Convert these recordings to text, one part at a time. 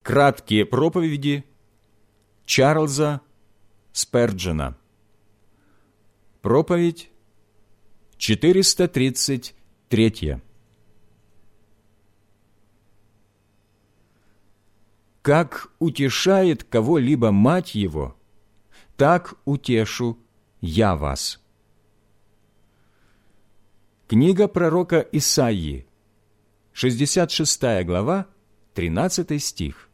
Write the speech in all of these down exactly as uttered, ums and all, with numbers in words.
Краткие проповеди Чарльза Сперджена. Проповедь четыреста тридцать третья. Как утешает кого-либо мать его, так утешу я вас. Книга пророка Исаии, шестьдесят шестая глава, тринадцатый стих.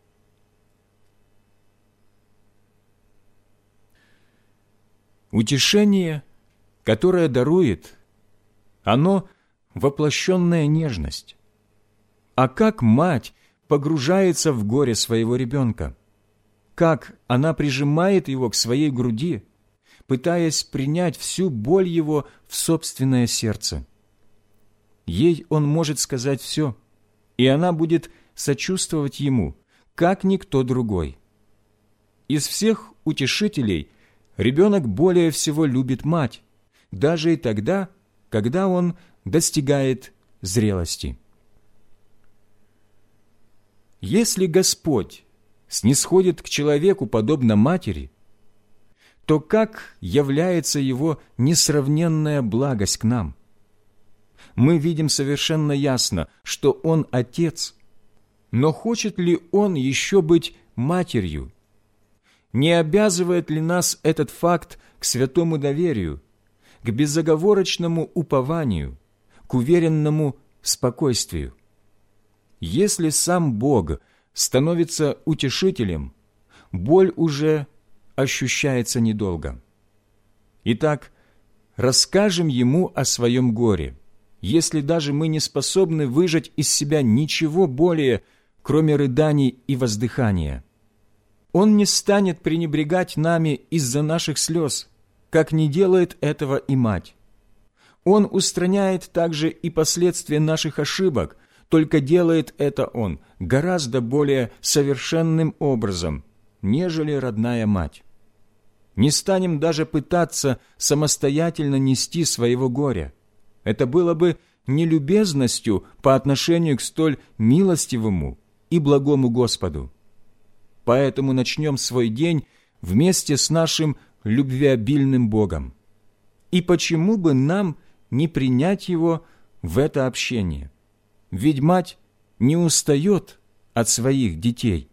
Утешение, которое дарует, оно воплощенная нежность. А как мать погружается в горе своего ребенка, как она прижимает его к своей груди, пытаясь принять всю боль его в собственное сердце. Ей он может сказать все, и она будет сочувствовать ему, как никто другой. Из всех утешителей ребенок более всего любит мать, даже и тогда, когда он достигает зрелости. Если Господь снисходит к человеку подобно матери, то как является Его несравненная благость к нам? Мы видим совершенно ясно, что Он Отец, но хочет ли Он еще быть матерью? Не обязывает ли нас этот факт к святому доверию, к безоговорочному упованию, к уверенному спокойствию? Если сам Бог становится утешителем, боль уже ощущается недолго. Итак, расскажем Ему о своем горе, если даже мы не способны выжать из себя ничего более, кроме рыданий и воздыхания. Он не станет пренебрегать нами из-за наших слез, как не делает этого и мать. Он устраняет также и последствия наших ошибок, только делает это Он гораздо более совершенным образом, нежели родная мать. Не станем даже пытаться самостоятельно нести своего горя. Это было бы нелюбезностью по отношению к столь милостивому и благому Господу. Поэтому начнем свой день вместе с нашим любвеобильным Богом. И почему бы нам не принять Его в это общение? Ведь мать не устает от своих детей.